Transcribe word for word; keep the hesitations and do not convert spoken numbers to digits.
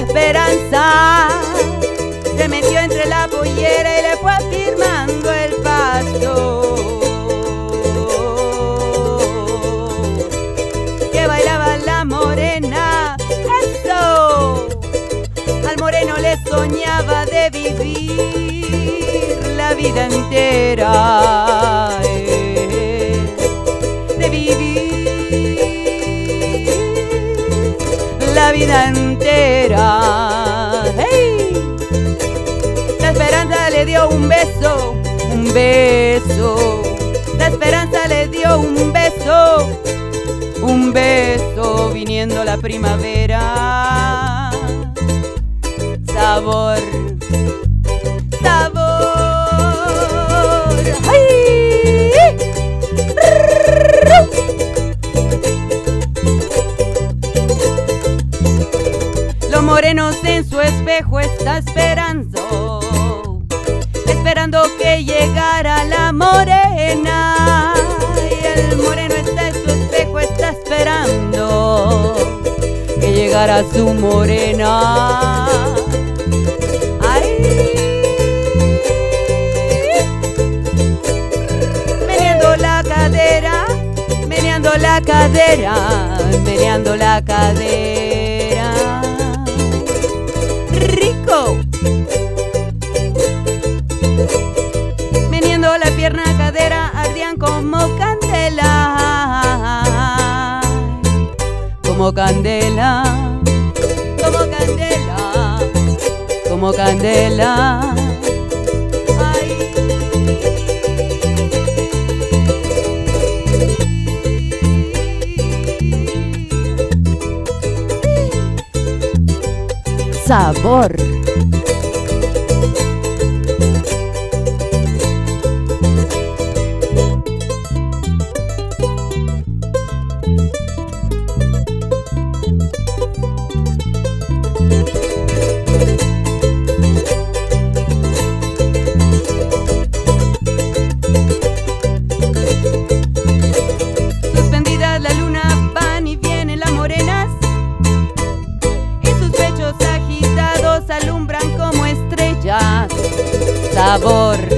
esperanza se metió entre la pollera y le fue firmando el paso. Que bailaba la morena, eso. Al moreno le soñaba de vivir la vida entera, eh, de vivir la vida entera. ¡Hey! La esperanza le dio un beso, un beso. La esperanza le dio un beso, un beso, viniendo la primavera. Sabor, sabor. ¡Ay! Los morenos en su espejo está esperando, esperando que llegara la morena. Y el moreno está en su espejo, está esperando que llegara su morena. Ay, meneando la cadera, meneando la cadera, meneando la cadera. Rico. Meneando la pierna, cadera, ardían como candela, como candela, como candela, como candela. Ay. Sabor. Suspendidas la luna, van y vienen las morenas, y sus pechos agitados alumbran como estrellas. Sabor.